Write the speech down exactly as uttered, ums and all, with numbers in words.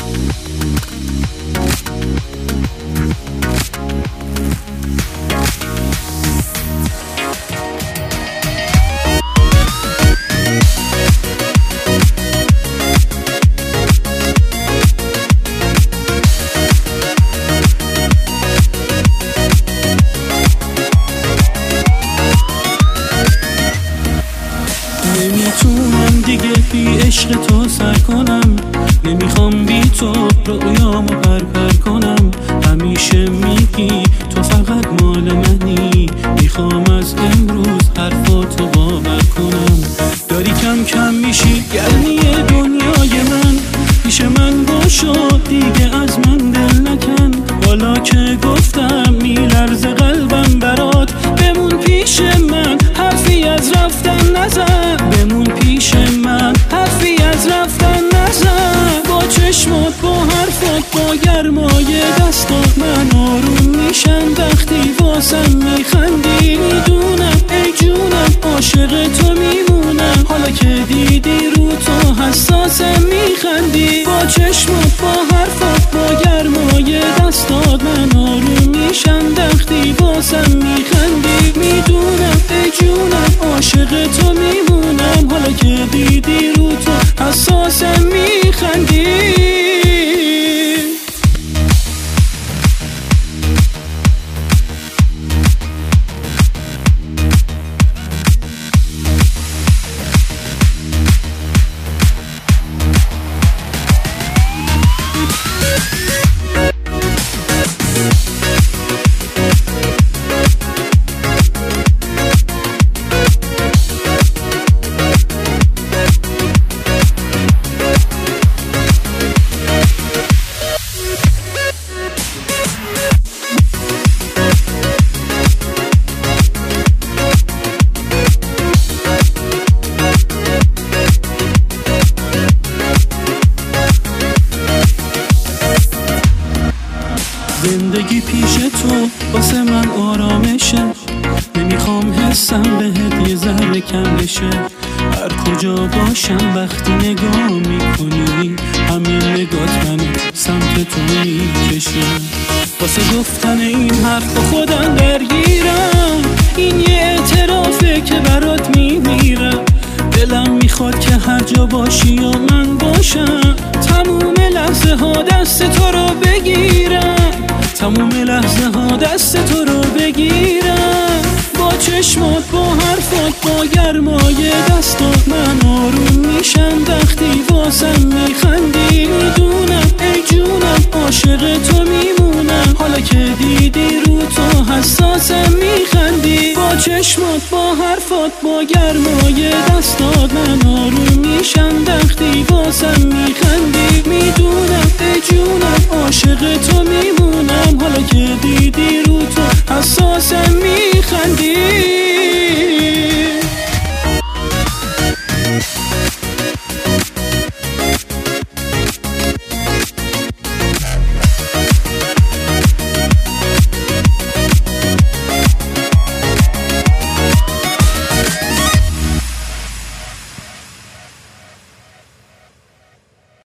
نمیتونم دیگه بی عشق تو سر کنم، نمیخوام بی تو رویامو پر پر کنم. همیشه میگی تو فقط مال منی، میخوام از امروز حرفاتو باور کنم. داری کم کم میشی گرمی دنیای من، پیش من باشو دیگه از من دل نکن. حالا که گفتم میلرزه قلبم برات، بمون پیش من حرفی از رفتن نزن. بمون پیش من حرفی از رفتن نزن. با چشمات با حرفات با گرمای دستات من آروم میشم وقتی واسم میخندی. میدونم ای جونم عاشق تو میمونم، حالا که دیدی رو تو حساسم میخندی. با چشمات با حرفات با گرمای دستات من آروم میشم وقتی واسم میخندی. میدونم ای جونم عاشق تو میمونم، حالا که دیدی رو تو حساسم میخندی. زندگی پیش تو واسه من آرامشه، نمیخوام حسم بهت یه ذره کم بشه. هر کجا باشم وقتی نگاه میکنی، همین نگات من سمت تو میکشه. واسه گفتن این حرف خودم درگیرم، این یه اعترافه که برات میمیرم. دلم میخواد که هر جا باشی و من باشم، تموم لحظه ها دست تو رو بگیرم. تموم لحظه ها دست تو رو بگیرم. با چشمات با حرفات با گرمای دستات من آروم میشم وقتی واسم میخندی. میدونم ای جونم عاشق تو میمونم، حالا که دیدی رو تو حساسم میخندی. با چشمات با حرفات با گرمای دستات من آروم میشم وقتی واسم میخندی. میدونم ای جونم عاشق تو میمونم، حالا که دیدی رو تو حساسم